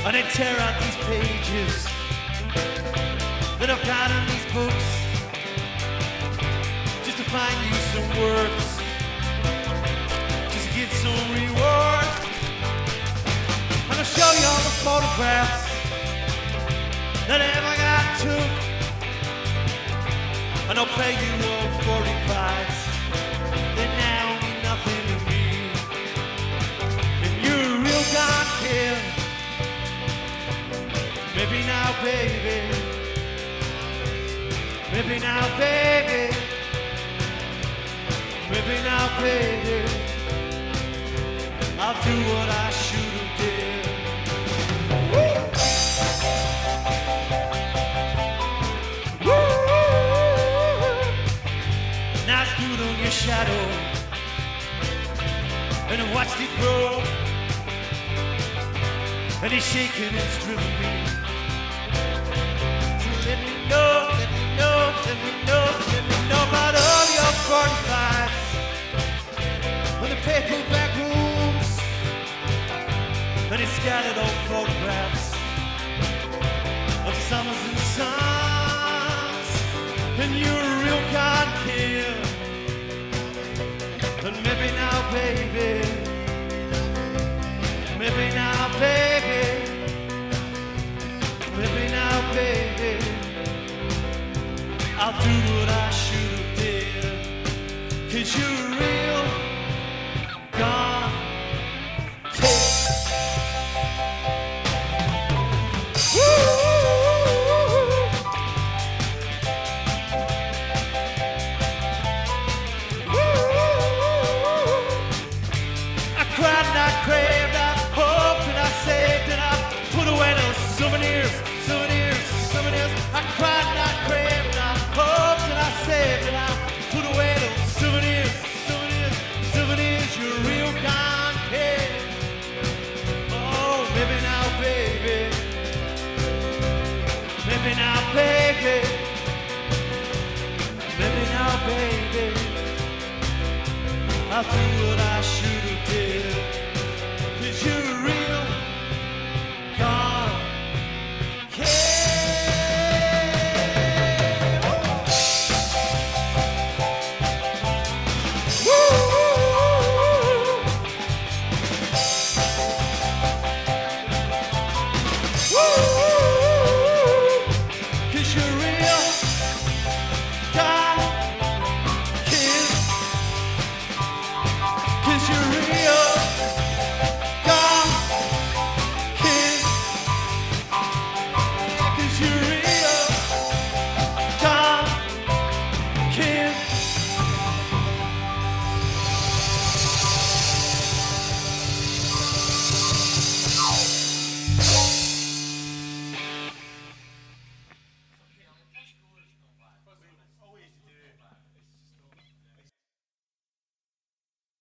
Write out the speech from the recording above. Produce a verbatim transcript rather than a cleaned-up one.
and I tear out these pages that I've got in these books just to find you some words, just to get some reward. And I'll show you all the photographs that I ever got took, and I'll play you old forty-fives that now mean nothing to me. If you're a real God kid, maybe now, baby. Maybe now, baby. Maybe now, baby. I'll do what I should have did. Woo! Woo! Now I stood on your shadow and I watched it grow, and it's shaking and stripping me. So let me know, let me know, let me know, let me know about all your forty-fives and the paperback rooms and the scattered old photographs of summers and suns. And you're a real God kid, and maybe now, baby, maybe now, baby, maybe now, baby, I'll do what I should have did. 'Cause you're a real God kid. Woo! I cried and I craved, I hoped and I saved and I put away those souvenirs, souvenirs, souvenirs. I cried and I craved and I hoped and I saved and I put away those souvenirs, souvenirs, souvenirs. You're a real God kid. Oh, maybe now, baby. Maybe now, baby. Maybe now, baby. I'll do what I should have did.